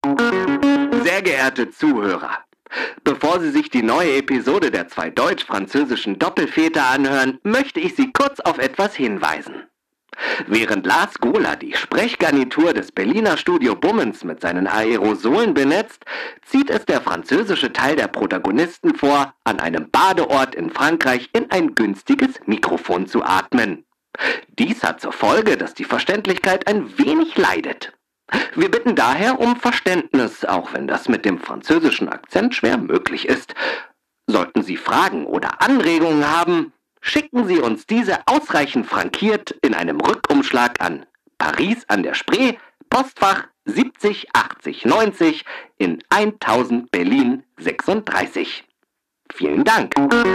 Sehr geehrte Zuhörer, bevor Sie sich die neue Episode der zwei deutsch-französischen Doppelväter anhören, möchte ich Sie kurz auf etwas hinweisen. Während Lars Gohler die Sprechgarnitur des Berliner Studio Bummens mit seinen Aerosolen benetzt, zieht es der französische Teil der Protagonisten vor, an einem Badeort in Frankreich in ein günstiges Mikrofon zu atmen. Dies hat zur Folge, dass die Verständlichkeit ein wenig leidet. Wir bitten daher um Verständnis, auch wenn das mit dem französischen Akzent schwer möglich ist. Sollten Sie Fragen oder Anregungen haben, schicken Sie uns diese ausreichend frankiert in einem Rückumschlag an Paris an der Spree, Postfach 70 80 90 in 1000 Berlin 36. Vielen Dank.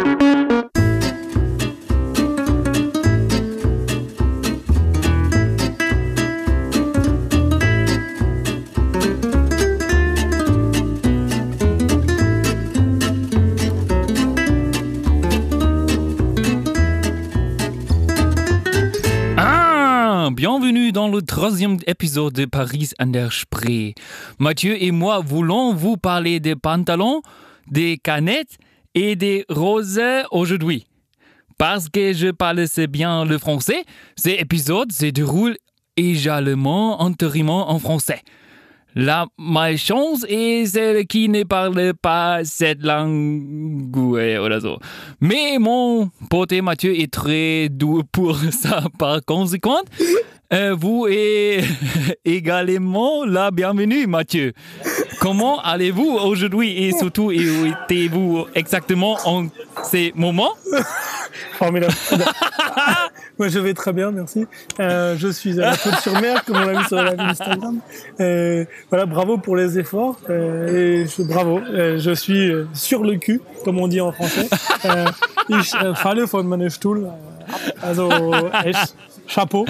Bienvenue dans le 3e épisode de Paris an der Spree. Mathieu et moi voulons vous parler des pantalons, des canettes et des roses aujourd'hui. Parce que je parle assez bien le français, cet épisode se déroule également entièrement en français. La malchance est celle qui ne parle pas cette langue oder so. Mais mon pote Mathieu est très doux pour ça. Par conséquent, vous êtes également la bienvenue, Mathieu. Comment allez-vous aujourd'hui et surtout, où étiez-vous exactement en ces moments? Formidable. Moi, je vais très bien, merci. Je suis à la Côte-sur-Mer, comme on l'a vu sur la live Instagram. Voilà, bravo pour les efforts. Bravo. Je suis sur le cul, comme on dit en français. Ich falle von meinem Stuhl. Also, echt, Chapeau.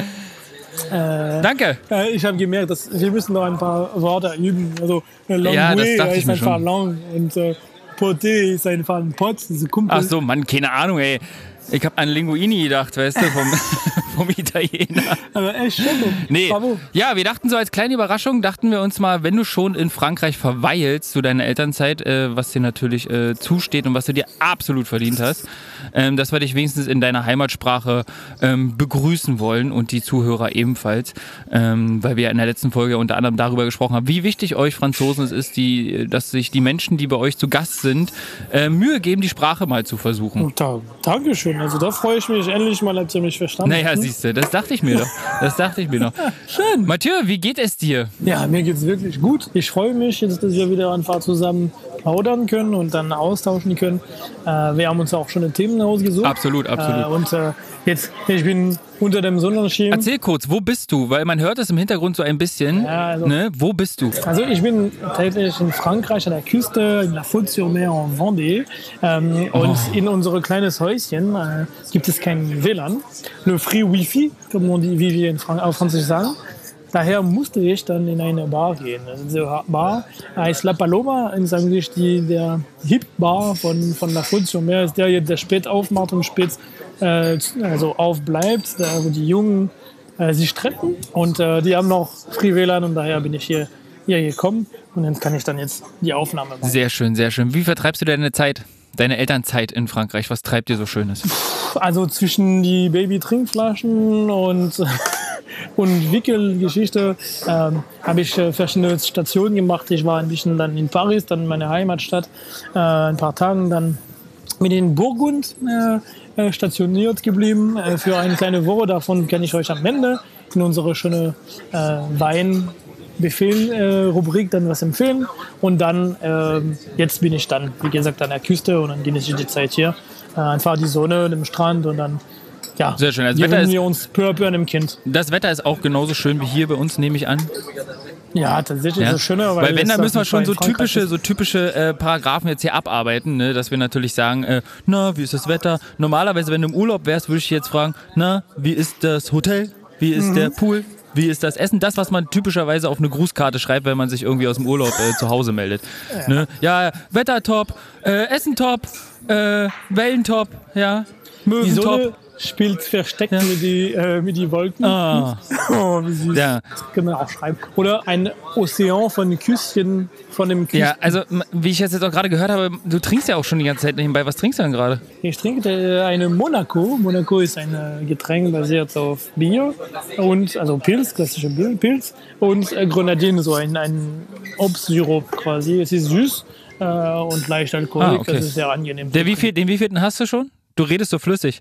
Danke. Ich habe gemerkt, dass wir müssen noch ein paar Worte üben. Also, ja, das dachte ich mir einfach schon. lang und Poté ist einfach ein Pot, diese Kumpel. Ach so, Mann, keine Ahnung, ey. Ich hab an Linguini gedacht, weißt du, vom Italiener. Aber echt schön. Nee. Bravo. Ja, wir dachten so als kleine Überraschung, dachten wir uns mal, wenn du schon in Frankreich verweilst zu deiner Elternzeit, was dir natürlich zusteht und was du dir absolut verdient hast, dass wir dich wenigstens in deiner Heimatsprache begrüßen wollen und die Zuhörer ebenfalls, weil wir in der letzten Folge unter anderem darüber gesprochen haben, wie wichtig euch Franzosen es ist, dass sich die Menschen, die bei euch zu Gast sind, Mühe geben, die Sprache mal zu versuchen. Dankeschön. Also da freue ich mich endlich mal, habt ihr mich verstanden. Naja, siehst du, das dachte ich mir doch. Schön. Mathieu, wie geht es dir? Ja, mir geht's wirklich gut. Ich freue mich jetzt, dass wir wieder einfach zusammen plaudern können und dann austauschen können. Wir haben uns auch schon Themen ausgesucht. Absolut. Jetzt, ich bin unter dem Sonnenschirm. Erzähl kurz, wo bist du? Weil man hört es im Hintergrund so ein bisschen. Ja, also, ne? Wo bist du? Also ich bin tatsächlich in Frankreich an der Küste, in La Faute-sur-Mer en Vendée. Und in unserem kleines Häuschen gibt es kein WLAN. Le Free Wi-Fi, wie wir auf Französisch sagen. Daher musste ich dann in eine Bar gehen. Diese Bar heißt La Paloma, ist eigentlich der Hip-Bar von La Faute-sur-Mer, ist der jetzt, der spät aufmacht und spät aufbleibt, da wo die Jungen sich treffen. Und die haben noch Free WLAN und daher bin ich hier gekommen und dann kann ich dann jetzt die Aufnahme machen. Sehr schön, sehr schön. Wie vertreibst du deine Zeit? Deine Elternzeit in Frankreich, was treibt dir so Schönes? Also zwischen die Baby-Trinkflaschen und Wickelgeschichte habe ich verschiedene Stationen gemacht. Ich war ein bisschen dann in Paris, dann meine Heimatstadt, ein paar Tagen dann mit in Burgund stationiert geblieben für eine kleine Woche. Davon kann ich euch am Ende in unsere schöne Wein-Befehl-Rubrik dann was empfehlen. Und dann, jetzt bin ich dann, wie gesagt, an der Küste und dann genieße ich die Zeit hier. Einfach die Sonne, dem Strand und dann, ja, sehr schön. Das Wetter wir uns peu à peu an dem Kind. Das Wetter ist auch genauso schön wie hier bei uns, nehme ich an. Ja, tatsächlich ist es schöner. Weil wenn, dann müssen wir schon so typische Paragraphen jetzt hier abarbeiten, ne? Dass wir natürlich sagen, wie ist das Wetter? Normalerweise, wenn du im Urlaub wärst, würde ich dich jetzt fragen, wie ist das Hotel? Wie ist der Pool? Wie ist das Essen? Das, was man typischerweise auf eine Grußkarte schreibt, wenn man sich irgendwie aus dem Urlaub zu Hause meldet. Ja, ne? Ja, Wetter top, Essen top, Wellen top, ja, Möwen top. spielt versteckt mit die Wolken. Ah. Oh, wie süß. Ja. Das können wir auch schreiben. Oder ein Ozean von Küsschen von dem Küsten. Ja, also wie ich jetzt auch gerade gehört habe, du trinkst ja auch schon die ganze Zeit nebenbei. Was trinkst du denn gerade? Ich trinke eine Monaco. Monaco ist ein Getränk basiert auf Bier und also Pilz, klassische Pilz und Grenadine, so ein Obstsirup quasi. Es ist süß und leicht alkoholisch. Okay. Das ist sehr angenehm. Den wievielten hast du schon? Du redest so flüssig.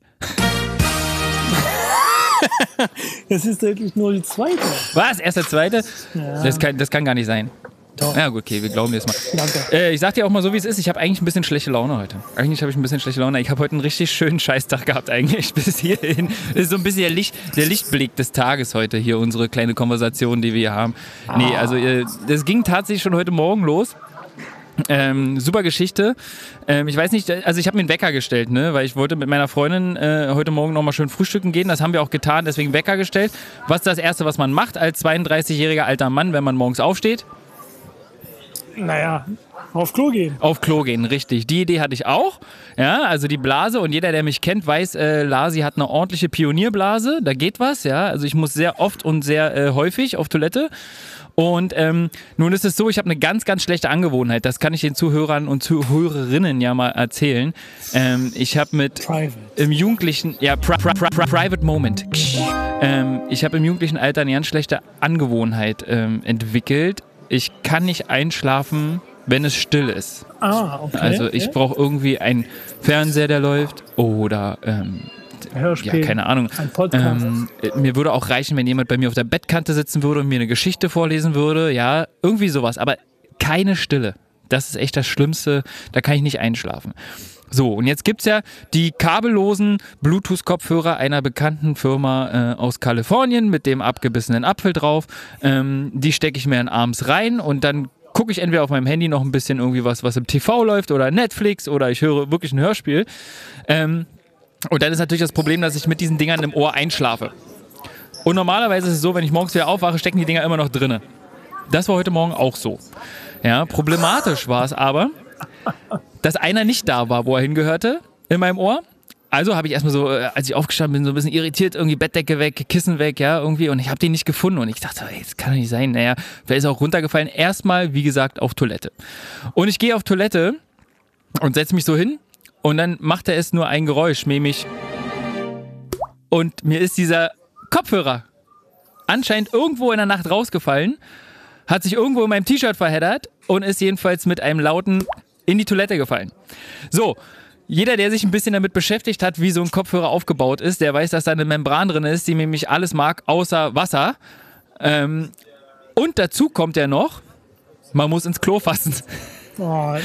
Das ist eigentlich nur die zweite. Was? Erst der zweite? Ja. Das kann gar nicht sein. Doch. Ja gut, okay, wir glauben dir jetzt mal. Danke. Ich sag dir auch mal so, wie es ist. Ich habe eigentlich ein bisschen schlechte Laune heute. Ich habe heute einen richtig schönen Scheißtag gehabt eigentlich bis hierhin. Das ist so ein bisschen der Lichtblick des Tages heute hier, unsere kleine Konversation, die wir hier haben. Nee, also das ging tatsächlich schon heute Morgen los. Super Geschichte. Ich weiß nicht, also ich habe mir einen Wecker gestellt, ne, weil ich wollte mit meiner Freundin heute Morgen nochmal schön frühstücken gehen. Das haben wir auch getan, deswegen Wecker gestellt. Was ist das Erste, was man macht als 32-jähriger alter Mann, wenn man morgens aufsteht? Naja, auf Klo gehen. Auf Klo gehen, richtig. Die Idee hatte ich auch. Ja, also die Blase, und jeder, der mich kennt, weiß, Lasi hat eine ordentliche Pionierblase. Da geht was, ja. Also ich muss sehr oft und sehr häufig auf Toilette. Und nun ist es so, ich habe eine ganz, ganz schlechte Angewohnheit. Das kann ich den Zuhörern und Zuhörerinnen ja mal erzählen. Ich habe mit im Jugendlichen, ja, Private Moment. Ich habe im jugendlichen Alter eine ganz schlechte Angewohnheit entwickelt. Ich kann nicht einschlafen, wenn es still ist. Ah, okay. Also ich brauche irgendwie einen Fernseher, der läuft, oder Hörspiel, ja, keine Ahnung. ein Podcast. Mir würde auch reichen, wenn jemand bei mir auf der Bettkante sitzen würde und mir eine Geschichte vorlesen würde. Ja, irgendwie sowas. Aber keine Stille. Das ist echt das Schlimmste. Da kann ich nicht einschlafen. So, und jetzt gibt es ja die kabellosen Bluetooth-Kopfhörer einer bekannten Firma aus Kalifornien mit dem abgebissenen Apfel drauf. Die stecke ich mir dann abends rein und dann gucke ich entweder auf meinem Handy noch ein bisschen irgendwie was im TV läuft oder Netflix oder ich höre wirklich ein Hörspiel. Und dann ist natürlich das Problem, dass ich mit diesen Dingern im Ohr einschlafe. Und normalerweise ist es so, wenn ich morgens wieder aufwache, stecken die Dinger immer noch drinne. Das war heute Morgen auch so. Ja, problematisch war es aber, dass einer nicht da war, wo er hingehörte, in meinem Ohr. Also habe ich erstmal so, als ich aufgestanden bin, so ein bisschen irritiert, irgendwie Bettdecke weg, Kissen weg, ja, irgendwie. Und ich habe den nicht gefunden. Und ich dachte, ey, das kann doch nicht sein. Naja, vielleicht ist er auch runtergefallen. Erstmal, wie gesagt, auf Toilette. Und ich gehe auf Toilette und setze mich so hin. Und dann macht er es nur ein Geräusch, nämlich. Und mir ist dieser Kopfhörer anscheinend irgendwo in der Nacht rausgefallen, hat sich irgendwo in meinem T-Shirt verheddert und ist jedenfalls mit einem lauten in die Toilette gefallen. So, jeder, der sich ein bisschen damit beschäftigt hat, wie so ein Kopfhörer aufgebaut ist, der weiß, dass da eine Membran drin ist, die nämlich alles mag, außer Wasser. Und dazu kommt ja noch, man muss ins Klo fassen. Oh,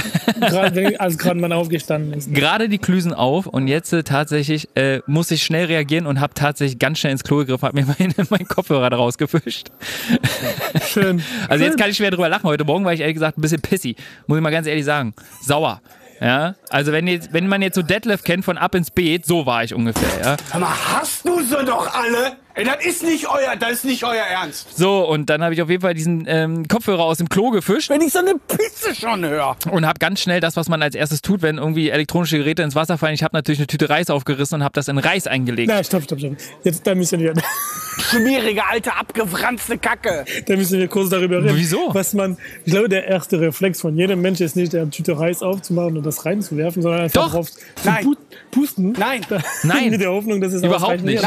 als gerade man aufgestanden ist. Gerade die Klüsen auf und jetzt tatsächlich muss ich schnell reagieren und habe tatsächlich ganz schnell ins Klo gegriffen, habe mir meinen Kopfhörer da rausgefischt. Schön. Also jetzt kann ich schwer drüber lachen. Heute Morgen war ich ehrlich gesagt ein bisschen pissy, muss ich mal ganz ehrlich sagen. Sauer. Ja, also wenn man jetzt so Detlef kennt von Ab ins Beet, so war ich ungefähr, ja. Aber hast du sie doch alle? Ey, das ist nicht euer Ernst. So, und dann habe ich auf jeden Fall diesen Kopfhörer aus dem Klo gefischt. Wenn ich so eine Pisse schon höre. Und habe ganz schnell das, was man als erstes tut, wenn irgendwie elektronische Geräte ins Wasser fallen. Ich habe natürlich eine Tüte Reis aufgerissen und habe das in Reis eingelegt. Na, stopp. Jetzt, da müssen wir Schmierige, alte, abgewranzte Kacke. Kurz darüber reden. Wieso? Ich glaube, der erste Reflex von jedem Mensch ist nicht, eine Tüte Reis aufzumachen und das reinzuwerfen, sondern einfach drauf zu pusten. Nein. Mit der Hoffnung, dass es Überhaupt nicht.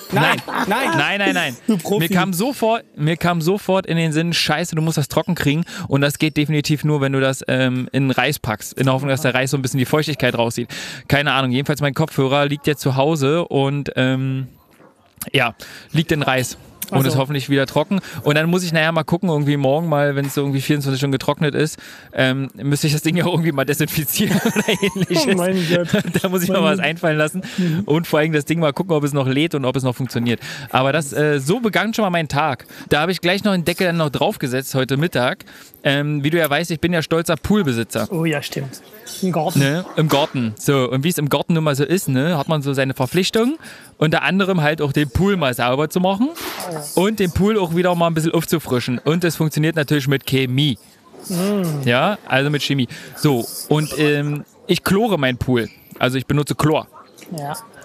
Nein. Mir kam sofort in den Sinn, scheiße, du musst das trocken kriegen. Und das geht definitiv nur, wenn du das in Reis packst. In der Hoffnung, dass der Reis so ein bisschen die Feuchtigkeit rauszieht. Keine Ahnung, jedenfalls mein Kopfhörer liegt jetzt zu Hause und liegt in Reis. Und ist hoffentlich wieder trocken. Und dann muss ich nachher mal gucken, irgendwie morgen mal, wenn es so irgendwie 24 Stunden getrocknet ist, müsste ich das Ding ja irgendwie mal desinfizieren oder ähnliches. Oh mein Gott. Da muss ich mal was einfallen lassen. Und vor allem das Ding mal gucken, ob es noch lädt und ob es noch funktioniert. Aber so begann schon mal mein Tag. Da habe ich gleich noch einen Deckel dann noch draufgesetzt heute Mittag. Wie du ja weißt, ich bin ja stolzer Poolbesitzer. Oh ja, stimmt. Im Garten. Ne? Im Garten. So, und wie es im Garten nun mal so ist, ne, hat man so seine Verpflichtungen. Unter anderem halt auch den Pool mal sauber zu machen und den Pool auch wieder mal ein bisschen aufzufrischen. Und das funktioniert natürlich mit Chemie. Ja, also mit Chemie. So, und ich chlore meinen Pool. Also ich benutze Chlor. Ja.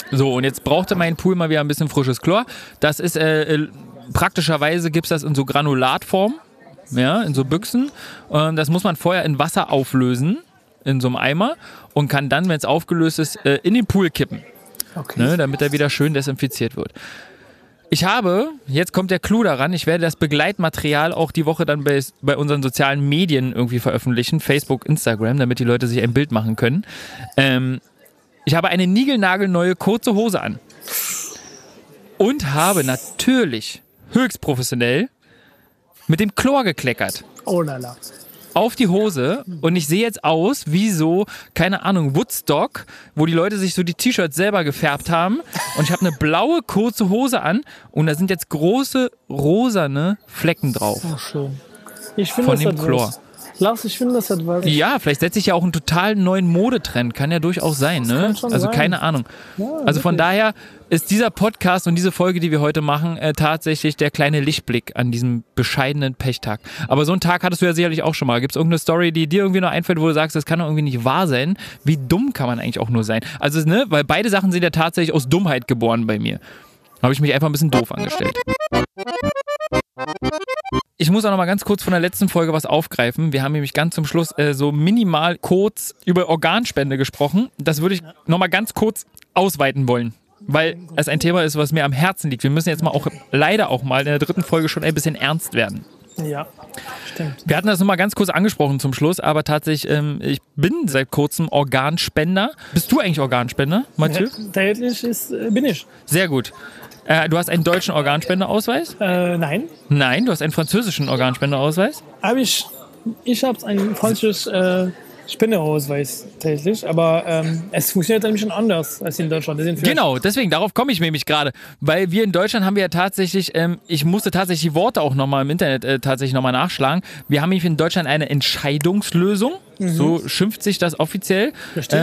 So, und jetzt brauchte mein Pool mal wieder ein bisschen frisches Chlor. Das ist, praktischerweise gibt es das in so Granulatform, ja, in so Büchsen. Das muss man vorher in Wasser auflösen, in so einem Eimer, und kann dann, wenn es aufgelöst ist, in den Pool kippen. Okay. Ne, damit er wieder schön desinfiziert wird. Jetzt kommt der Clou daran, ich werde das Begleitmaterial auch die Woche dann bei unseren sozialen Medien irgendwie veröffentlichen, Facebook, Instagram, damit die Leute sich ein Bild machen können. Ich habe eine niegelnagelneue kurze Hose an und habe natürlich höchst professionell mit dem Chlor gekleckert. Oh lala. Auf die Hose, und ich sehe jetzt aus wie so, keine Ahnung, Woodstock, wo die Leute sich so die T-Shirts selber gefärbt haben, und ich habe eine blaue kurze Hose an und da sind jetzt große rosane Flecken drauf. Oh, schön. Ich finde Von dem Chlor. Lars, ich finde das etwas. Ja, vielleicht setze ich ja auch einen total neuen Modetrend. Kann ja durchaus sein, ne? kann schon Also sein. keine Ahnung. Ja, also von wirklich. daher ist dieser Podcast und diese Folge, die wir heute machen, tatsächlich der kleine Lichtblick an diesem bescheidenen Pechtag. Aber so einen Tag hattest du ja sicherlich auch schon mal. Gibt es irgendeine Story, die dir irgendwie noch einfällt, wo du sagst, das kann doch irgendwie nicht wahr sein? Wie dumm kann man eigentlich auch nur sein? Also, ne, weil beide Sachen sind ja tatsächlich aus Dummheit geboren bei mir. Habe ich mich einfach ein bisschen doof angestellt. Ich muss auch noch mal ganz kurz von der letzten Folge was aufgreifen. Wir haben nämlich ganz zum Schluss so minimal kurz über Organspende gesprochen. Das würde ich noch mal ganz kurz ausweiten wollen, weil es ein Thema ist, was mir am Herzen liegt. Wir müssen jetzt mal auch leider auch mal in der 3. Folge schon ein bisschen ernst werden. Ja, stimmt. Wir hatten das noch mal ganz kurz angesprochen zum Schluss, aber tatsächlich, ich bin seit kurzem Organspender. Bist du eigentlich Organspender, Mathieu? Tatsächlich bin ich. Sehr gut. Du hast einen deutschen Organspenderausweis? Nein. Nein, du hast einen französischen Organspenderausweis? Aber ich habe einen falschen Spendeausweis tatsächlich, aber es funktioniert ein bisschen anders als in Deutschland. Genau, deswegen, darauf komme ich nämlich gerade, weil wir in Deutschland haben wir ja tatsächlich, ich musste tatsächlich die Worte auch nochmal im Internet tatsächlich nochmal nachschlagen, wir haben nämlich in Deutschland eine Entscheidungslösung, so schimpft sich das offiziell. Richtig.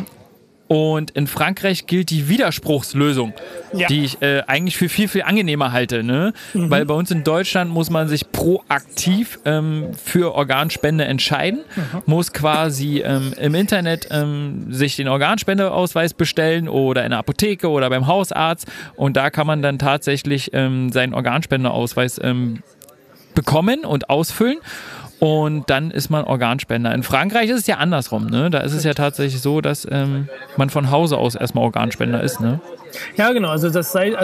Und in Frankreich gilt die Widerspruchslösung, Ja. die ich eigentlich für viel, viel angenehmer halte. Ne? Weil bei uns in Deutschland muss man sich proaktiv für Organspende entscheiden, muss quasi im Internet sich den Organspendeausweis bestellen oder in der Apotheke oder beim Hausarzt, und da kann man dann tatsächlich seinen Organspendeausweis bekommen und ausfüllen. Und dann ist man Organspender. In Frankreich ist es ja andersrum, ne? Da ist es ja tatsächlich so, dass man von Hause aus erstmal Organspender ist, ne? Ja, genau. Also seit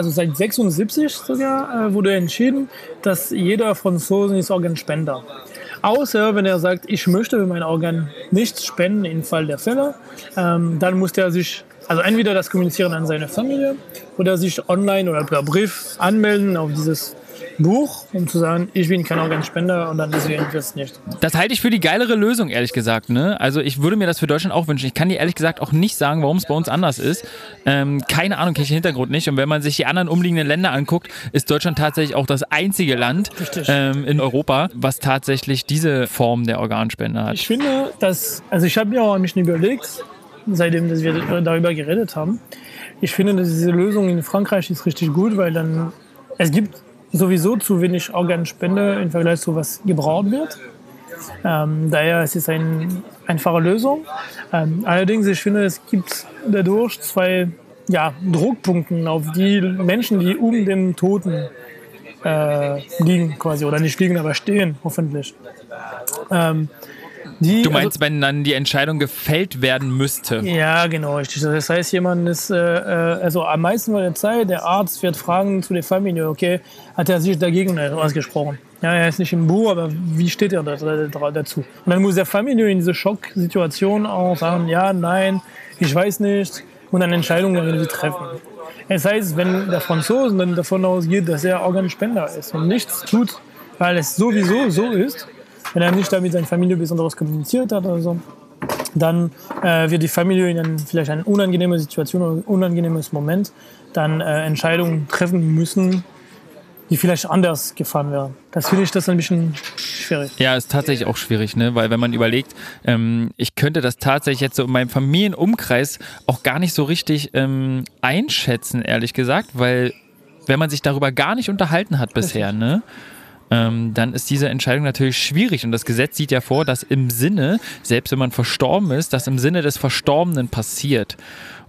76 sogar wurde entschieden, dass jeder Franzose ist Organspender. Außer wenn er sagt, ich möchte mein Organ nicht spenden im Fall der Fälle, dann muss er sich, also entweder das kommunizieren an seine Familie oder sich online oder per Brief anmelden auf dieses Buch, um zu sagen, ich bin kein Organspender, und dann deswegen das nicht. Das halte ich für die geilere Lösung, ehrlich gesagt, ne? Also ich würde mir das für Deutschland auch wünschen. Ich kann dir ehrlich gesagt auch nicht sagen, warum es bei uns anders ist. Keine Ahnung, kenne ich den Hintergrund nicht. Und wenn man sich die anderen umliegenden Länder anguckt, ist Deutschland tatsächlich auch das einzige Land in Europa, was tatsächlich diese Form der Organspende hat. Ich finde, also ich habe mir auch ein bisschen überlegt, seitdem dass wir darüber geredet haben, ich finde, dass diese Lösung in Frankreich ist richtig gut, weil dann, es gibt sowieso zu wenig Organspende im Vergleich zu was gebraucht wird. Daher ist es eine einfache Lösung. Allerdings, ich finde, es gibt dadurch zwei Druckpunkte auf die Menschen, die um den Toten liegen quasi, oder nicht liegen, aber stehen, hoffentlich. Du meinst, wenn dann die Entscheidung gefällt werden müsste? Ja, genau, richtig. Das heißt, jemand ist, also am meisten von der Zeit, der Arzt wird fragen zu der Familie, okay, hat er sich dagegen ausgesprochen? Ja, er ist nicht im Buch, aber wie steht er dazu? Und dann muss der Familie in diese Schocksituation auch sagen, ja, nein, ich weiß nicht, und eine Entscheidung irgendwie treffen. Das heißt, wenn der Franzose dann davon ausgeht, dass er Organspender ist und nichts tut, weil es sowieso so ist, wenn er nicht damit seine Familie besonders kommuniziert hat oder so, dann wird die Familie in vielleicht eine unangenehme Situation oder ein unangenehmes Moment dann Entscheidungen treffen müssen, die vielleicht anders gefahren wären. Das finde ich ein bisschen schwierig. Ja, ist tatsächlich auch schwierig, ne? Weil wenn man überlegt, ich könnte das tatsächlich jetzt so in meinem Familienumkreis auch gar nicht so richtig einschätzen, ehrlich gesagt, weil wenn man sich darüber gar nicht unterhalten hat bisher, ne? Dann ist diese Entscheidung natürlich schwierig, und das Gesetz sieht ja vor, dass im Sinne, selbst wenn man verstorben ist, dass im Sinne des Verstorbenen passiert.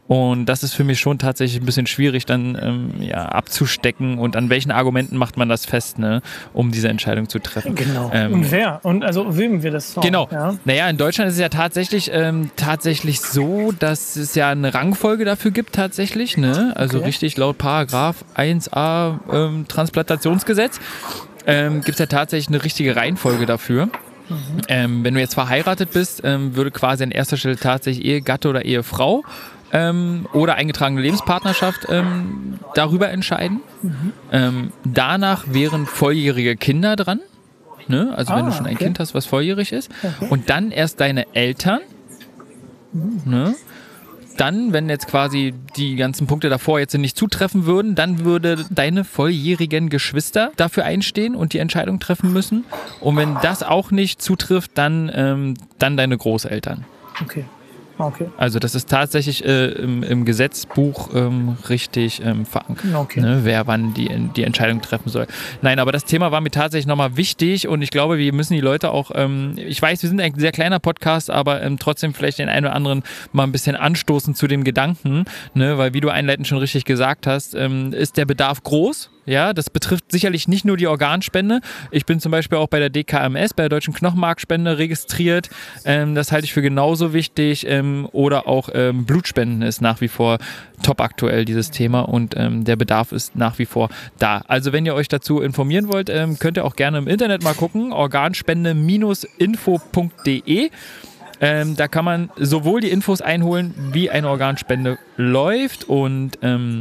Und das ist für mich schon tatsächlich ein bisschen schwierig, dann abzustecken und an welchen Argumenten macht man das fest, ne, um diese Entscheidung zu treffen. Genau. Und wer? Und also wem wir das sagen? Genau. Ja? Naja, in Deutschland ist es ja tatsächlich so, dass es ja eine Rangfolge dafür gibt tatsächlich, ne? Also richtig laut Paragraph 1a Transplantationsgesetz gibt es ja tatsächlich eine richtige Reihenfolge dafür. Wenn du jetzt verheiratet bist, würde quasi an erster Stelle tatsächlich Ehegatte oder Ehefrau oder eingetragene Lebenspartnerschaft darüber entscheiden. Danach wären volljährige Kinder dran. Ne? Also wenn du schon ein Kind hast, was volljährig ist. Und dann erst deine Eltern. Ne? Dann, wenn jetzt quasi die ganzen Punkte davor jetzt nicht zutreffen würden, dann würde deine volljährigen Geschwister dafür einstehen und die Entscheidung treffen müssen. Und wenn das auch nicht zutrifft, dann deine Großeltern. Okay. Also das ist tatsächlich im Gesetzbuch richtig verankert, ne, wer wann die Entscheidung treffen soll. Nein, aber das Thema war mir tatsächlich nochmal wichtig und ich glaube, wir müssen die Leute auch, ich weiß, wir sind ein sehr kleiner Podcast, aber trotzdem vielleicht den einen oder anderen mal ein bisschen anstoßen zu dem Gedanken, ne, weil wie du einleitend schon richtig gesagt hast, ist der Bedarf groß. Ja, das betrifft sicherlich nicht nur die Organspende. Ich bin zum Beispiel auch bei der DKMS, bei der Deutschen Knochenmarkspende registriert. Das halte ich für genauso wichtig. Oder auch Blutspenden ist nach wie vor top aktuell, dieses Thema. Und der Bedarf ist nach wie vor da. Also wenn ihr euch dazu informieren wollt, könnt ihr auch gerne im Internet mal gucken. Organspende-info.de. Da kann man sowohl die Infos einholen, wie eine Organspende läuft und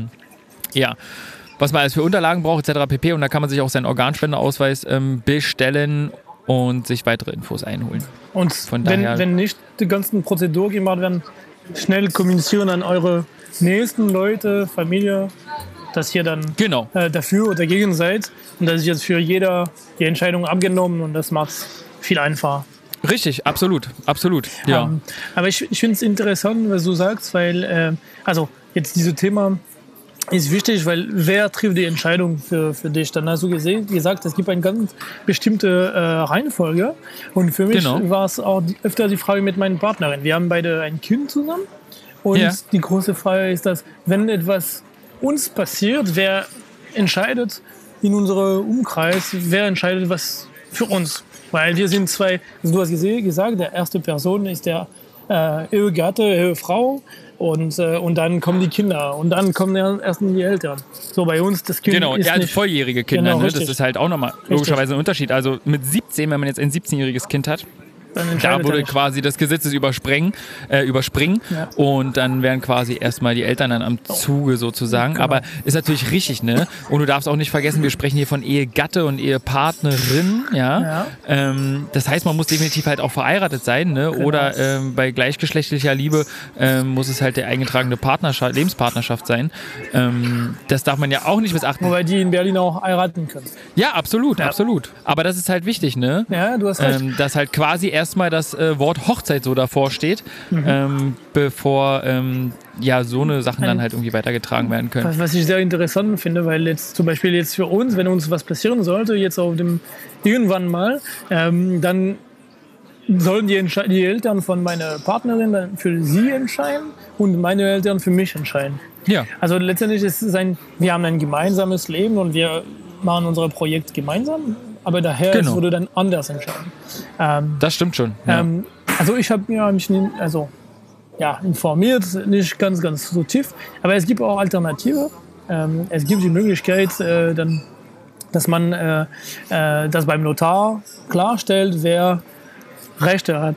was man alles für Unterlagen braucht, etc. pp. Und da kann man sich auch seinen Organspendeausweis bestellen und sich weitere Infos einholen. Und wenn nicht die ganzen Prozeduren gemacht werden, schnell kommunizieren an eure nächsten Leute, Familie, dass ihr dann dafür oder dagegen seid. Und das ist jetzt für jeder die Entscheidung abgenommen und das macht es viel einfacher. Richtig, absolut. Ja. Aber ich finde es interessant, was du sagst, weil jetzt dieses Thema ist wichtig, weil wer trifft die Entscheidung für dich? Dann hast du gesagt, es gibt eine ganz bestimmte Reihenfolge. Und für mich war es auch öfter die Frage mit meinen Partnerin. Wir haben beide ein Kind zusammen. Und die große Frage ist, dass wenn etwas uns passiert, wer entscheidet in unserem Umkreis, wer entscheidet was für uns? Weil wir sind zwei, also du hast gesagt, der erste Person ist der Ehegatte, Ehefrau. Und dann kommen die Kinder und dann kommen erst die Eltern. So bei uns das Kind ist also nicht volljährige Kinder, ne? Das ist halt auch nochmal logischerweise ein Unterschied. Also mit 17, wenn man jetzt ein 17-jähriges Kind hat, da würde quasi das Gesetz überspringen und dann wären quasi erstmal die Eltern dann am Zuge sozusagen. Genau. Aber ist natürlich richtig, ne? Und du darfst auch nicht vergessen, wir sprechen hier von Ehegatte und Ehepartnerin, ja. Das heißt, man muss definitiv halt auch verheiratet sein, ne? Genau. Oder bei gleichgeschlechtlicher Liebe muss es halt der eingetragene Lebenspartnerschaft sein. Das darf man ja auch nicht missachten. Wobei die in Berlin auch heiraten können. Ja, absolut. Aber das ist halt wichtig, ne? Ja, du hast recht. Dass halt quasi erstmal das Wort Hochzeit so davor steht, bevor so eine Sachen dann halt irgendwie weitergetragen werden können. Was ich sehr interessant finde, weil jetzt zum Beispiel jetzt für uns, wenn uns was passieren sollte, jetzt auf dem irgendwann mal, dann sollen die Eltern von meiner Partnerin dann für sie entscheiden und meine Eltern für mich entscheiden. Ja. Also letztendlich ist es wir haben ein gemeinsames Leben und wir machen unser Projekt gemeinsam. Aber daher wurde dann anders entscheiden. Das stimmt schon. Ja. Also ich habe mich informiert, nicht ganz so tief. Aber es gibt auch Alternative. Es gibt die Möglichkeit, dass man das beim Notar klarstellt, wer Rechte hat,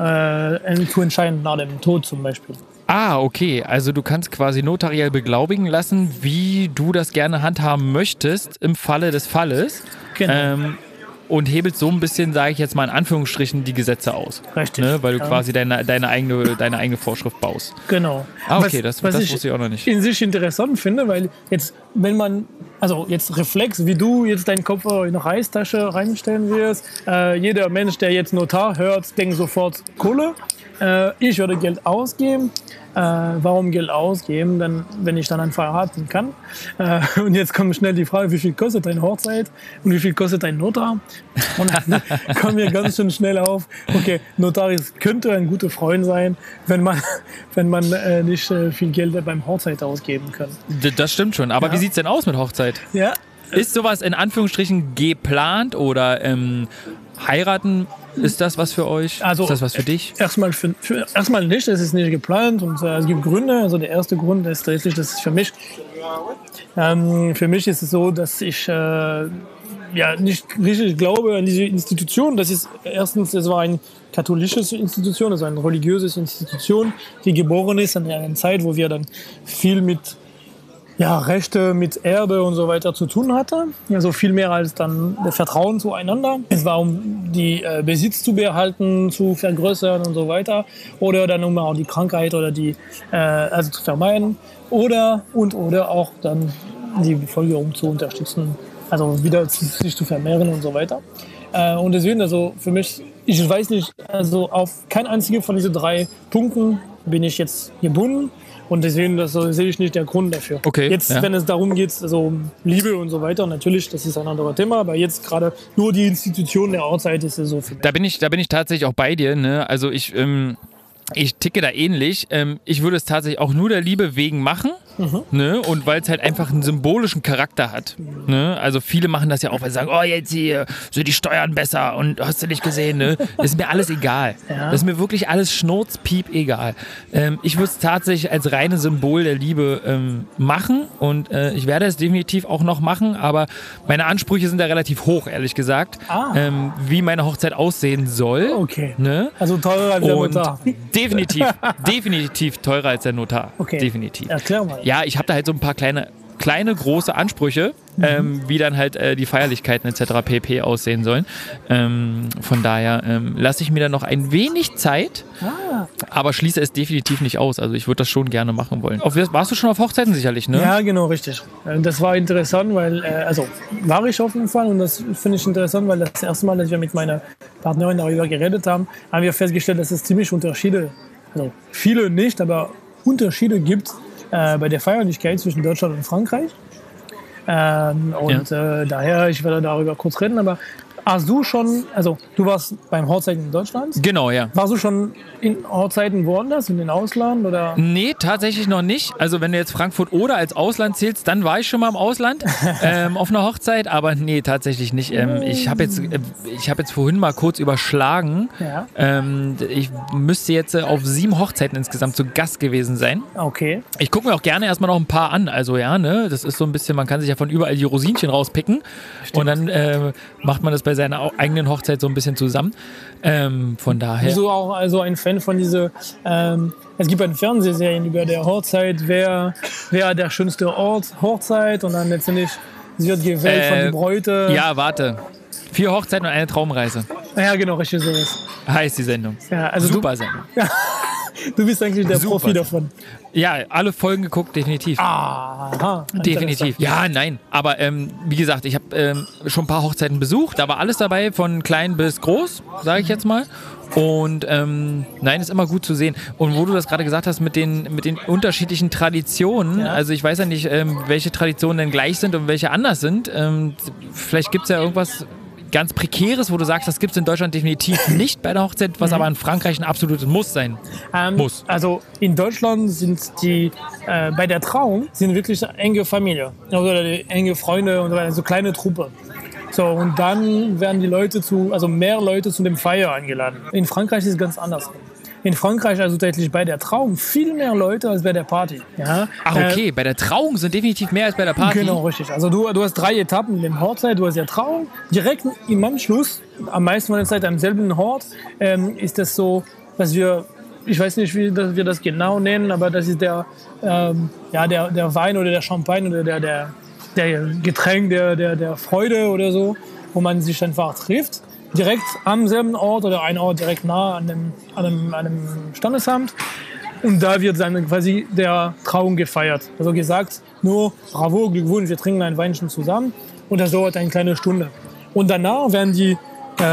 zu entscheiden nach dem Tod zum Beispiel. Ah, okay. Also du kannst quasi notariell beglaubigen lassen, wie du das gerne handhaben möchtest im Falle des Falles. Genau. Und hebelt so ein bisschen, sage ich jetzt mal in Anführungsstrichen, die Gesetze aus. Richtig. Ne? Weil du quasi deine eigene Vorschrift baust. Genau. Ah, okay, das wusste ich auch noch nicht. In sich interessant finde, weil jetzt, wenn man, jetzt Reflex, wie du jetzt deinen Koffer in eine Reisetasche reinstellen wirst, jeder Mensch, der jetzt Notar hört, denkt sofort Kohle. Ich würde Geld ausgeben. warum Geld ausgeben, dann, wenn ich dann verheiraten kann. Und jetzt kommt schnell die Frage, wie viel kostet eine Hochzeit und wie viel kostet ein Notar? Und dann kommen wir ganz schön schnell auf, okay, Notar könnte ein guter Freund sein, wenn man nicht viel Geld beim Hochzeit ausgeben kann. Das stimmt schon. Aber wie sieht's denn aus mit Hochzeit? Ja. Ist sowas in Anführungsstrichen geplant oder heiraten? Ist das was für euch? Also, ist das was für dich? Erstmal nicht, es ist nicht geplant und es gibt Gründe. Also der erste Grund ist tatsächlich, das ist für mich. Für mich ist es so, dass ich nicht richtig glaube an diese Institution. Das ist erstens, es war eine katholische Institution, also eine religiöse Institution, die geboren ist an einer Zeit, wo wir dann viel mit Rechte mit Erbe und so weiter zu tun hatte. Also viel mehr als dann das Vertrauen zueinander. Es war, um die Besitz zu behalten, zu vergrößern und so weiter. Oder dann, um auch die Krankheit oder die zu vermeiden. Oder auch dann die Bevölkerung zu unterstützen. Also wieder sich zu vermehren und so weiter. Und deswegen, also für mich, ich weiß nicht, also auf kein einziger von diesen 3 Punkten bin ich jetzt gebunden. Und deswegen sehe ich nicht den Grund dafür. Okay, jetzt, wenn es darum geht, also um Liebe und so weiter, natürlich, das ist ein anderes Thema, aber jetzt gerade nur die Institution der Hochzeit ist so für mich. Da bin ich tatsächlich auch bei dir. Ne? Also ich ticke da ähnlich. Ich würde es tatsächlich auch nur der Liebe wegen machen. Ne? Und weil es halt einfach einen symbolischen Charakter hat. Ne? Also viele machen das ja auch, weil sie sagen, oh, jetzt hier sind die Steuern besser und hast du nicht gesehen. Ne? Das ist mir alles egal. Ja. Das ist mir wirklich alles schnurzpiep egal. Ich würde es tatsächlich als reines Symbol der Liebe machen und ich werde es definitiv auch noch machen, aber meine Ansprüche sind da relativ hoch, ehrlich gesagt, wie meine Hochzeit aussehen soll. Okay. Ne? Also teurer als der Notar. Definitiv teurer als der Notar. Okay. Definitiv. Erklär mal. Ja, ich habe da halt so ein paar kleine, große Ansprüche, wie dann halt die Feierlichkeiten etc. pp. Aussehen sollen. Von daher lasse ich mir da noch ein wenig Zeit, aber schließe es definitiv nicht aus. Also ich würde das schon gerne machen wollen. Warst du schon auf Hochzeiten sicherlich, ne? Ja, genau, richtig. Das war interessant, weil, war ich auf jeden Fall und das finde ich interessant, weil das erste Mal, als wir mit meiner Partnerin darüber geredet haben, haben wir festgestellt, dass es ziemlich Unterschiede, also viele nicht, aber Unterschiede gibt bei der Feierlichkeit zwischen Deutschland und Frankreich. Daher, ich werde darüber kurz reden, aber hast du schon, also du warst beim Hochzeiten in Deutschland? Genau, ja. Warst du schon in Hochzeiten woanders, in den Ausland? Oder? Nee, tatsächlich noch nicht. Also wenn du jetzt Frankfurt oder als Ausland zählst, dann war ich schon mal im Ausland auf einer Hochzeit, aber nee, tatsächlich nicht. Ich habe jetzt vorhin mal kurz überschlagen. Ja. Ich müsste jetzt auf 7 Hochzeiten insgesamt zu Gast gewesen sein. Okay. Ich gucke mir auch gerne erstmal noch ein paar an. Also ja, ne, das ist so ein bisschen, man kann sich ja von überall die Rosinchen rauspicken. Stimmt. Und dann macht man das bei seiner eigenen Hochzeit so ein bisschen zusammen. Von daher. Bist du auch also ein Fan von dieser, es gibt eine Fernsehserie über der Hochzeit, wer der schönste Ort, Hochzeit und dann letztendlich wird gewählt von den Bräute. Ja, warte. 4 Hochzeiten und eine Traumreise. Ja, genau, richtig so ist. Heißt die Sendung. Ja, also super Sendung. Du bist eigentlich der Super Profi davon. Ja, alle Folgen geguckt, definitiv. Aha. Definitiv. Ja, nein. Aber wie gesagt, ich habe schon ein paar Hochzeiten besucht. Da war alles dabei, von klein bis groß, sage ich jetzt mal. Und nein, ist immer gut zu sehen. Und wo du das gerade gesagt hast mit den unterschiedlichen Traditionen, also ich weiß ja nicht, welche Traditionen denn gleich sind und welche anders sind. Vielleicht gibt es ja irgendwas ganz Prekäres, wo du sagst, das gibt es in Deutschland definitiv nicht bei der Hochzeit, was aber in Frankreich ein absolutes Muss sein muss. Also in Deutschland sind die, bei der Trauung sind wirklich enge Familie oder enge Freunde und so eine kleine Truppe. So, und dann werden die Leute mehr Leute zu dem Feier eingeladen. In Frankreich ist es ganz anders. In Frankreich also tatsächlich bei der Trauung viel mehr Leute als bei der Party. Ja? Ach okay, bei der Trauung sind definitiv mehr als bei der Party? Genau, richtig. Also du hast 3 Etappen in der Hochzeit, du hast ja Trauung. Direkt im Anschluss, am meisten von der Zeit am selben Ort, ist das so, dass ich weiß nicht, wie wir das genau nennen, aber das ist der Wein oder der Champagner oder der Getränk der Freude oder so, wo man sich einfach trifft. Direkt am selben Ort oder ein Ort direkt nah an einem Standesamt. Und da wird dann quasi der Trauung gefeiert. Also gesagt, nur bravo, Glückwunsch, wir trinken ein Weinchen zusammen. Und das dauert eine kleine Stunde. Und danach werden die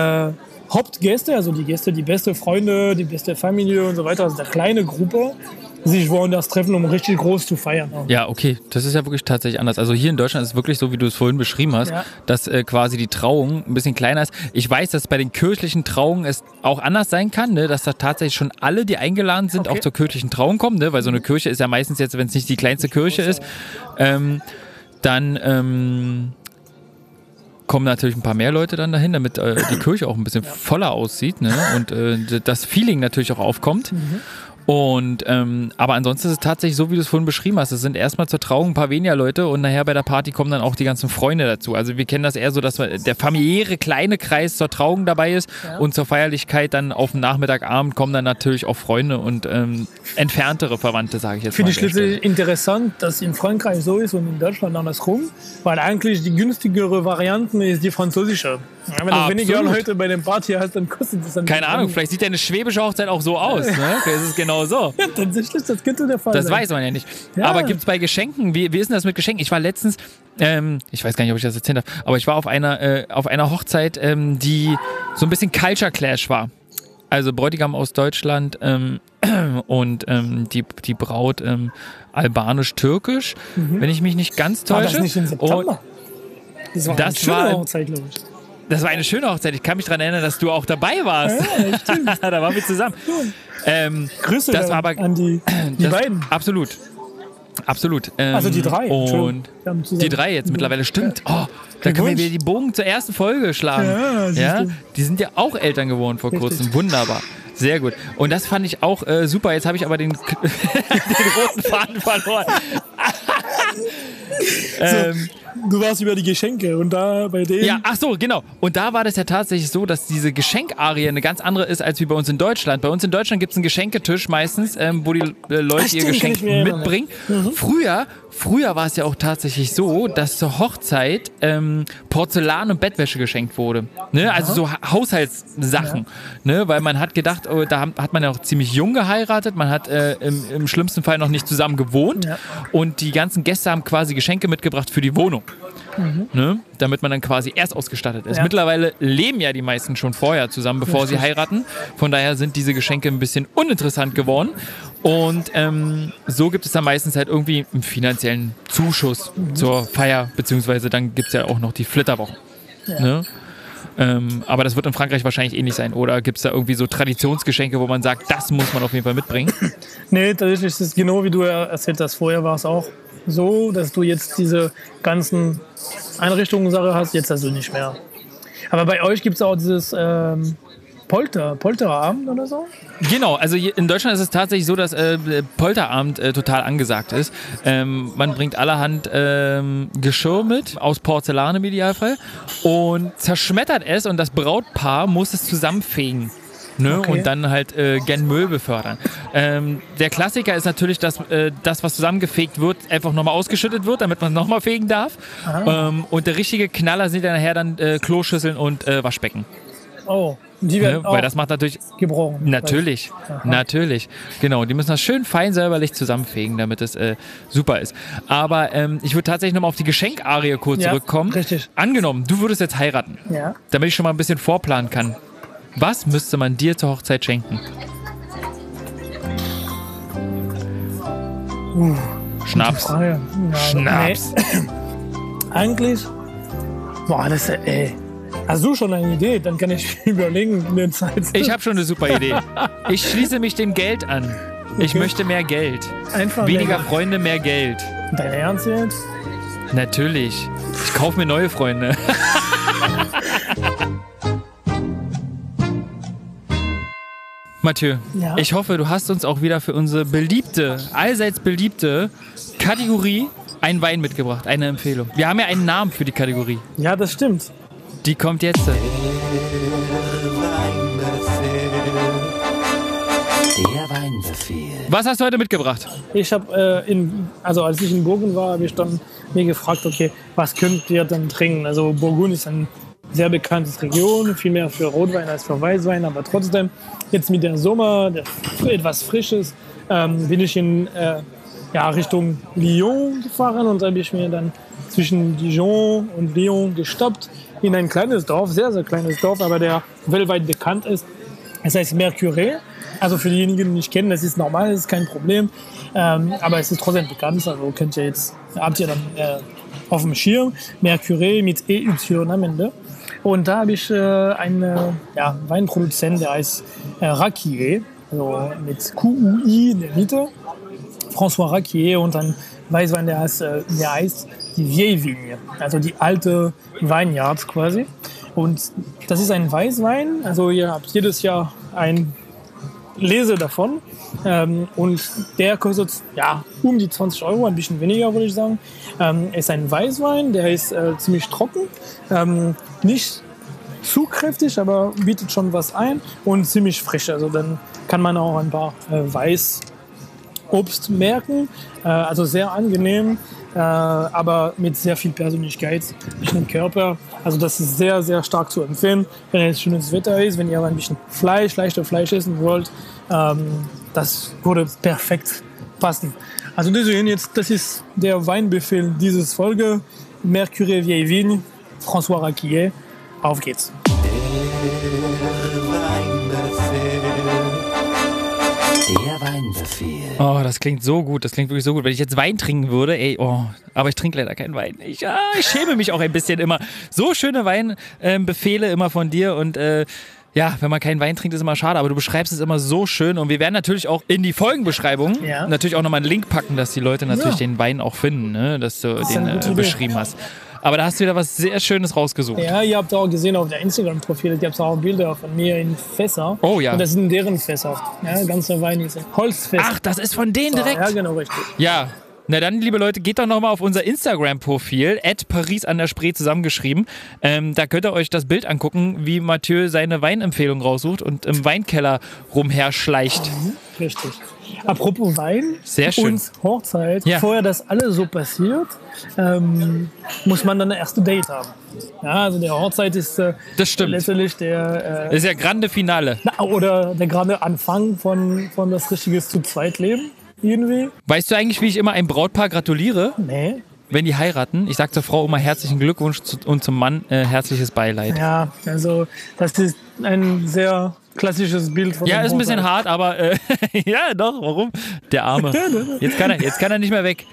Hauptgäste, also die Gäste, die beste Freunde, die beste Familie und so weiter, also eine kleine Gruppe, sich woanders treffen, um richtig groß zu feiern. Ja, okay, das ist ja wirklich tatsächlich anders. Also hier in Deutschland ist es wirklich so, wie du es vorhin beschrieben hast, dass quasi die Trauung ein bisschen kleiner ist. Ich weiß, dass bei den kirchlichen Trauungen es auch anders sein kann, ne? Dass da tatsächlich schon alle, die eingeladen sind, auch zur kirchlichen Trauung kommen, ne? Weil so eine Kirche ist ja meistens jetzt, wenn es nicht die kleinste Kirche ist, dann kommen natürlich ein paar mehr Leute dann dahin, damit die Kirche auch ein bisschen voller aussieht, ne? Und das Feeling natürlich auch aufkommt. Und aber ansonsten ist es tatsächlich so, wie du es vorhin beschrieben hast. Es sind erstmal zur Trauung ein paar weniger Leute und nachher bei der Party kommen dann auch die ganzen Freunde dazu. Also wir kennen das eher so, dass der familiäre kleine Kreis zur Trauung dabei ist und zur Feierlichkeit dann auf dem Nachmittagabend kommen dann natürlich auch Freunde und entferntere Verwandte, sage ich jetzt mal. Finde ich letztlich interessant, dass in Frankreich so ist und in Deutschland andersrum, weil eigentlich die günstigere Variante ist die französische. Ja, wenn du weniger Leute bei dem Party hast, dann kostet das dann. Keine Ahnung, vielleicht sieht eine schwäbische Hochzeit auch so aus. Ne? Das ist genau so. Ja, tatsächlich, das könnte der Fall sein. Das weiß man ja nicht. Ja. Aber gibt es bei Geschenken, wie ist denn das mit Geschenken? Ich war letztens, ich weiß gar nicht, ob ich das erzählen darf, aber ich war auf einer Hochzeit, die so ein bisschen Culture Clash war. Also Bräutigam aus Deutschland und die Braut albanisch-türkisch, wenn ich mich nicht ganz täusche. War das nicht im September? Das war eine schöne Hochzeit, glaube ich. Das war eine schöne Hochzeit. Ich kann mich daran erinnern, dass du auch dabei warst. Ja, stimmt. Da waren wir zusammen. Grüße das war aber, an die beiden. Absolut. Also die drei. Und die drei jetzt mittlerweile, stimmt. Oh, da können wir wieder die Bogen zur ersten Folge schlagen. Ja, die sind ja auch Eltern geworden vor kurzem. Wunderbar. Sehr gut. Und das fand ich auch super. Jetzt habe ich aber den roten Faden verloren. Du warst über die Geschenke und da bei denen... Ja, ach so, genau. Und da war das ja tatsächlich so, dass diese Geschenkarie eine ganz andere ist als wie bei uns in Deutschland. Bei uns in Deutschland gibt es einen Geschenketisch meistens, wo die Leute ihr Geschenk mitbringen. Früher war es ja auch tatsächlich so, dass zur Hochzeit Porzellan und Bettwäsche geschenkt wurde. Ne? Also so Haushaltssachen. Ne? Weil man hat gedacht, da hat man ja auch ziemlich jung geheiratet, man hat im schlimmsten Fall noch nicht zusammen gewohnt und die ganzen Gäste haben quasi Geschenke mitgebracht für die Wohnung. Ne? Damit man dann quasi erst ausgestattet ist. Mittlerweile leben ja die meisten schon vorher zusammen, bevor sie heiraten. Von daher sind diese Geschenke ein bisschen uninteressant geworden. Und so gibt es dann meistens halt irgendwie einen finanziellen Zuschuss zur Feier, beziehungsweise dann gibt es ja auch noch die Flitterwochen. Ne? Aber das wird in Frankreich wahrscheinlich ähnlich sein. Oder gibt es da irgendwie so Traditionsgeschenke, wo man sagt, das muss man auf jeden Fall mitbringen? Nee, tatsächlich ist es genau wie du erzählt hast. Vorher war es auch so, dass du jetzt diese ganzen Einrichtungen-Sache hast. Jetzt hast du nicht mehr. Aber bei euch gibt es auch dieses Polterabend oder so? Genau, also in Deutschland ist es tatsächlich so, dass Polterabend total angesagt ist. Man bringt allerhand Geschirr mit, aus Porzellan im Idealfall, und zerschmettert es und das Brautpaar muss es zusammenfegen. Ne? Okay. Und dann halt gen Müll befördern. Der Klassiker ist natürlich, dass das, was zusammengefegt wird, einfach nochmal ausgeschüttet wird, damit man es nochmal fegen darf. Und der richtige Knaller sind dann nachher dann Kloschüsseln und Waschbecken. Oh, die werden auch weil das macht natürlich gebrochen. Natürlich. Genau, die müssen das schön fein säuberlich zusammenfegen, damit es super ist. Aber ich würde tatsächlich nochmal auf die Geschenkarie kurz zurückkommen. Richtig. Angenommen, du würdest jetzt heiraten, damit ich schon mal ein bisschen vorplanen kann. Was müsste man dir zur Hochzeit schenken? Schnaps. Schnaps. Nee. Eigentlich, das ist hast du schon eine Idee? Dann kann ich überlegen in der Zeit. Ich habe schon eine super Idee. Ich schließe mich dem Geld an. Ich möchte mehr Geld. Einfach weniger Freunde, mehr Geld. Dein Ernst jetzt? Natürlich. Ich kaufe mir neue Freunde. Mathieu, ich hoffe, du hast uns auch wieder für unsere allseits beliebte Kategorie einen Wein mitgebracht, eine Empfehlung. Wir haben ja einen Namen für die Kategorie. Ja, das stimmt. Die kommt jetzt. Der Weinbefehl. Was hast du heute mitgebracht? Ich habe, als ich in Burgund war, habe ich dann mir gefragt, okay, was könnt ihr denn trinken? Also Burgund ist eine sehr bekannte Region, viel mehr für Rotwein als für Weißwein, aber trotzdem, jetzt mit der Sommer, etwas Frisches, bin ich in Richtung Lyon gefahren und habe ich mir dann zwischen Dijon und Lyon gestoppt in ein kleines Dorf, sehr, sehr kleines Dorf, aber der weltweit bekannt ist. Es heißt Mercure. Also für diejenigen, die nicht kennen, das ist normal, das ist kein Problem. Aber es ist trotzdem bekannt. Also habt ihr dann auf dem Schirm Mercure mit EY am Ende. Und da habe ich einen Weinproduzent, der heißt Raquier, also mit QUI in der Mitte. François Raquier und ein Weißwein, der heißt die Vieille Vigne, also die alte Weinjard quasi. Und das ist ein Weißwein, also ihr habt jedes Jahr ein Lese davon. Und der kostet um die 20 €, ein bisschen weniger würde ich sagen. Ist ein Weißwein, der ist ziemlich trocken, nicht zu kräftig, aber bietet schon was ein und ziemlich frisch. Also dann kann man auch ein paar Weißobst merken, also sehr angenehm, aber mit sehr viel Persönlichkeit, ein bisschen Körper. Also das ist sehr, sehr stark zu empfehlen, wenn jetzt schönes Wetter ist, wenn ihr ein bisschen leichtes Fleisch essen wollt. Das würde perfekt passen. Also deswegen jetzt, das ist der Weinbefehl dieses Folge. Mercure Vieille Vigne, François Raquier. Auf geht's. Der Weinbefehl. Oh, das klingt so gut, das klingt wirklich so gut. Wenn ich jetzt Wein trinken würde, aber ich trinke leider keinen Wein. Ich schäme mich auch ein bisschen immer. So schöne Weinbefehle immer von dir und wenn man keinen Wein trinkt, ist immer schade, aber du beschreibst es immer so schön und wir werden natürlich auch in die Folgenbeschreibung natürlich auch nochmal einen Link packen, dass die Leute natürlich den Wein auch finden, ne? Dass du den beschrieben hast. Aber da hast du wieder was sehr Schönes rausgesucht. Ja, ihr habt auch gesehen auf der Instagram-Profil, ihr habt auch Bilder von mir in Fässer. Oh ja. Und das sind deren Fässer. Ja, ganze Wein ist Holzfässer. Ach, das ist von denen direkt? Ja, genau, richtig. Ja. Na dann, liebe Leute, geht doch nochmal auf unser Instagram-Profil, @Paris_an_der_Spree zusammengeschrieben. Da könnt ihr euch das Bild angucken, wie Mathieu seine Weinempfehlung raussucht und im Weinkeller rumherschleicht. Richtig. Apropos Wein sehr schön. Und Hochzeit, vorher das alles so passiert, muss man dann ein erstes Date haben. Ja, also der Hochzeit ist das stimmt. Letztendlich der... ist ja grande Finale. Oder der grande Anfang von das richtige Zu-Zweit-Leben. Irgendwie. Weißt du eigentlich, wie ich immer einem Brautpaar gratuliere? Nee. Wenn die heiraten, ich sage zur Frau immer herzlichen Glückwunsch und zum Mann herzliches Beileid. Ja, also das ist ein sehr klassisches Bild von ist ein bisschen hart, aber ja, doch, warum? Der Arme. Jetzt kann er nicht mehr weg.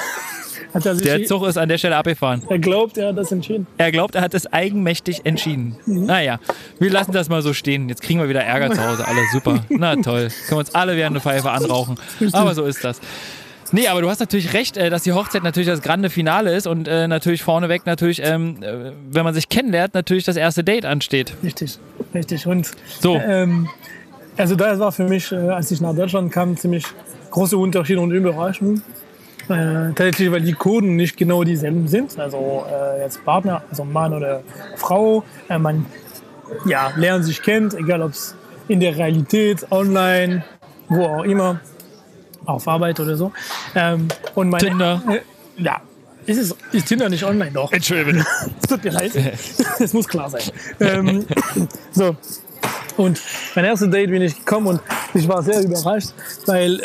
Der Zug ist an der Stelle abgefahren. Er glaubt, er hat das entschieden. Er glaubt, er hat es eigenmächtig entschieden. Naja, wir lassen das mal so stehen. Jetzt kriegen wir wieder Ärger zu Hause. Alle super. Na toll. Können wir uns alle während eine Pfeife anrauchen. Aber so ist das. Nee, aber du hast natürlich recht, dass die Hochzeit natürlich das grande Finale ist und natürlich vorneweg natürlich, wenn man sich kennenlernt, natürlich das erste Date ansteht. Richtig. Und so. Also das war für mich, als ich nach Deutschland kam, ziemlich große Unterschiede und Überraschungen. Tatsächlich, weil die Coden nicht genau dieselben sind. Also jetzt Partner, also Mann oder Frau, man lernt sich kennt, egal ob es in der Realität, online, wo auch immer, auf Arbeit oder so. Und meine, Tinder. Ist Tinder nicht online? Doch. Entschuldigung. Es tut mir leid. Es muss klar sein. So. Und mein erstes Date bin ich gekommen und ich war sehr überrascht, weil,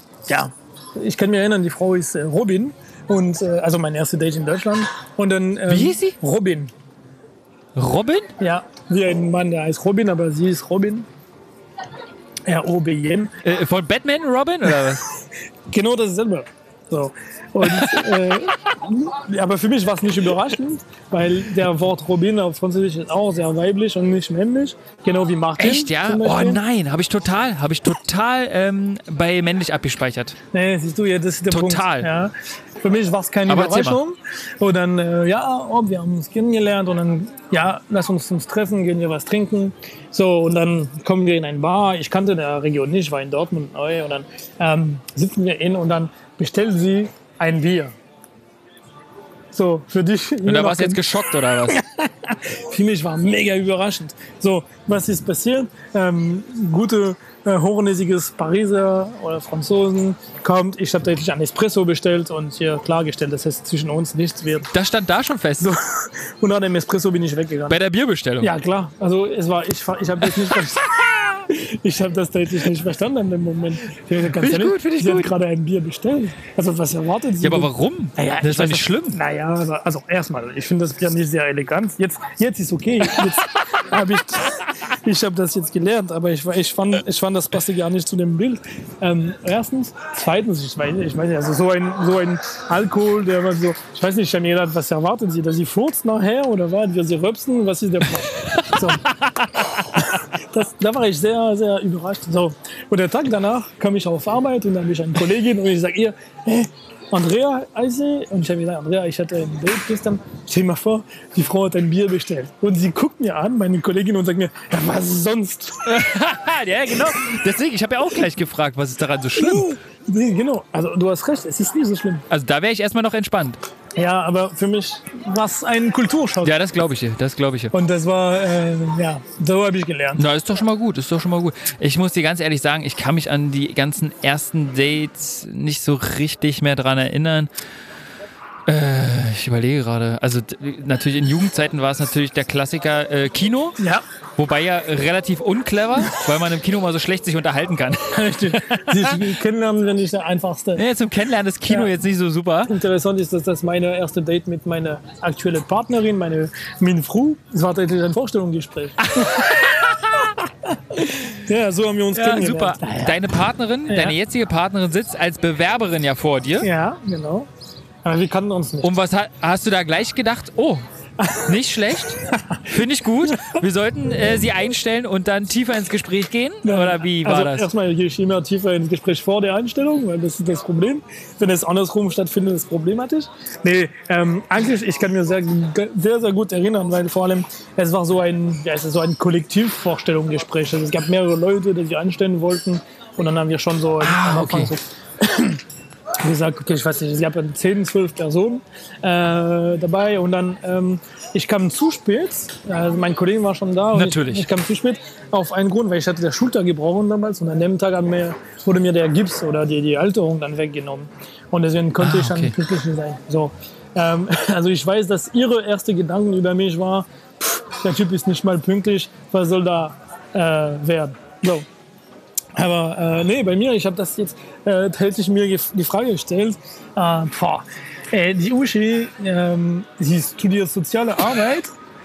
ich kann mich erinnern, die Frau ist Robin. Und, also mein erstes Date in Deutschland. Und dann, wie hieß sie? Robin. Robin? Ja, wie ein Mann, der heißt Robin, aber sie ist Robin. R-O-B-I-N. Von Batman Robin oder was? Genau dasselbe. So. Und, aber für mich war es nicht überraschend, weil der Wort Robin auf Französisch ist auch sehr weiblich und nicht männlich. Genau wie Martin. Echt, ja? Oh nein, habe ich total bei männlich abgespeichert. Nee, siehst du, ja, das ist der total. Punkt. Ja. Für mich war es keine Überraschung. Und dann, wir haben uns kennengelernt und dann, lass uns treffen, gehen wir was trinken. So, und dann kommen wir in ein Bar. Ich kannte der Region nicht, war in Dortmund neu. Und dann sitzen wir und dann bestellt sie ein Bier. So, für dich. Und da warst du jetzt geschockt, oder was? Für mich war mega überraschend. So, was ist passiert? Gute, hochnäsiges Pariser oder Franzosen kommt. Ich habe tatsächlich einen Espresso bestellt und hier klargestellt, dass es zwischen uns nichts wird. Das stand da schon fest. So, und nach dem Espresso bin ich weggegangen. Bei der Bierbestellung? Ja, klar. Also, ich habe das nicht verstanden. Ich habe das tatsächlich nicht verstanden in dem Moment. Finde ich gut. Hat gerade ein Bier bestellt. Also was erwartet sie? Ja, aber warum? Naja, das ist doch nicht schlimm. Naja, also erstmal, ich finde das Bier nicht sehr elegant. Jetzt ist okay. Jetzt ich habe das jetzt gelernt, aber ich fand, das passte gar nicht zu dem Bild. Erstens. Zweitens, ich weiß nicht, also so ein Alkohol, der war so, ich weiß nicht, ich habe mir gedacht, was erwarten Sie, dass Sie furzen nachher oder was, wir Sie röpsen, was ist der Plan? So. Da war ich sehr, sehr überrascht. So. Und der Tag danach kam ich auf Arbeit und dann habe ich eine Kollegin und ich sage ihr, hey, Andrea, also, und ich habe gesagt, Andrea, ich hatte ein Date gestern. Stell dir mal vor, die Frau hat ein Bier bestellt. Und sie guckt mir an, meine Kollegin, und sagt mir, ja, was sonst? Ja, genau. Deswegen, ich habe ja auch gleich gefragt, was ist daran so schlimm? Nee, genau, also du hast recht, es ist nicht so schlimm. Also da wäre ich erstmal noch entspannt. Ja, aber für mich war es ein Kulturschock. Ja, das glaube ich dir, Und das war, so habe ich gelernt. Na, ist doch schon mal gut. Ich muss dir ganz ehrlich sagen, ich kann mich an die ganzen ersten Dates nicht so richtig mehr dran erinnern. Ich überlege gerade. Also natürlich in Jugendzeiten war es natürlich der Klassiker Kino. Ja. Wobei ja relativ unclever, weil man im Kino mal so schlecht sich unterhalten kann. Richtig. Sich kennenlernen wäre nicht der einfachste. Ja, zum Kennenlernen ist Kino jetzt nicht so super. Interessant ist, dass das meine erste Date mit meiner aktuellen Partnerin, meine Frau, das war tatsächlich ein Vorstellungsgespräch. Ja, so haben wir uns kennengelernt. Super. Deine Partnerin, deine jetzige Partnerin sitzt als Bewerberin ja vor dir. Ja, genau. Aber wir kannten uns nicht. Und was hast du da gleich gedacht? Oh, nicht schlecht, finde ich gut. Wir sollten sie einstellen und dann tiefer ins Gespräch gehen? Oder wie war das? Erstmal gehe ich immer tiefer ins Gespräch vor der Einstellung, weil das ist das Problem. Wenn es andersrum stattfindet, ist es problematisch. Nee, eigentlich, ich kann mir sehr, sehr gut erinnern, weil vor allem, es war so ein Kollektivvorstellungsgespräch. Also es gab mehrere Leute, die sich einstellen wollten und dann haben wir schon so am Anfang so gesagt, okay, ich weiß nicht, es gab 10, 12 Personen dabei und dann, ich kam zu spät, also mein Kollege war schon da und natürlich. Ich kam zu spät auf einen Grund, weil ich hatte der Schulter gebrochen damals und an dem Tag wurde mir der Gips oder die Halterung dann weggenommen und deswegen konnte ich dann pünktlich nicht sein. So, also ich weiß, dass ihre erste Gedanken über mich war, der Typ ist nicht mal pünktlich, was soll da werden? So. Aber nee, bei mir, ich habe das jetzt tatsächlich mir die Frage gestellt, die Uschi, sie studiert soziale Arbeit,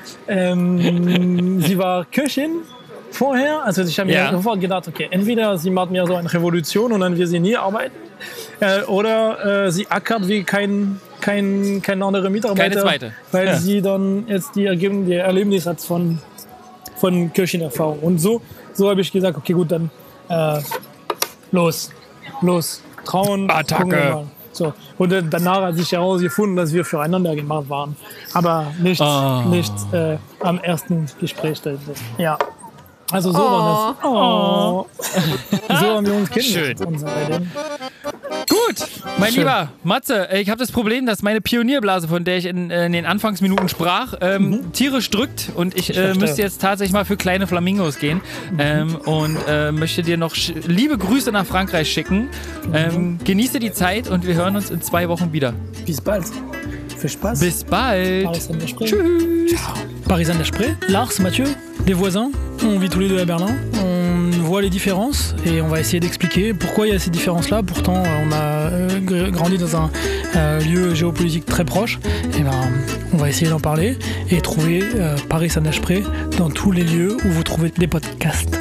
sie war Köchin vorher, also ich habe mir sofort gedacht, okay, entweder sie macht mir so eine Revolution und dann wird sie nie arbeiten, oder sie ackert wie kein anderer Mitarbeiter, keine zweite. Weil sie dann jetzt die Erlebnis hat von Köchinerfahrung. Und so habe ich gesagt, okay, gut, dann los, trauen, Attacke. So. Und danach hat sich herausgefunden, dass wir füreinander gemacht waren. Aber nicht am ersten Gespräch. Ja. Also so war das. So haben wir uns kennengelernt. Gut, mein Lieber Matze, ich habe das Problem, dass meine Pionierblase, von der ich in den Anfangsminuten sprach, tierisch drückt und ich müsste jetzt tatsächlich mal für kleine Flamingos gehen und möchte dir noch liebe Grüße nach Frankreich schicken. Genieße die Zeit und wir hören uns in 2 Wochen wieder. Bis bald. Viel Spaß. Bis bald. Paris-Saint-Desprez. Tschüss. Ciao. Paris-Saint-Desprez. Lars, Mathieu, des voisins. On vit tous les deux à Berlin. On voit les différences et on va essayer d'expliquer pourquoi il y a ces différences-là. Pourtant, on a grandi dans un lieu géopolitique très proche. Et on va essayer d'en parler et trouver Paris-Saint-Desprez dans tous les lieux où vous trouvez des podcasts.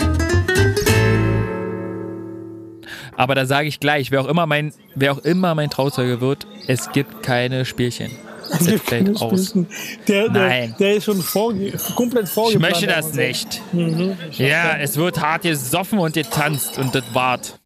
Aber da sage ich gleich, wer auch immer mein Trauzeuge wird, es gibt keine Spielchen. Es fällt aus. Nein. Der ist schon komplett vorgeplant. Ich möchte das nicht. Ja, es wird hart gesoffen und getanzt und das wart.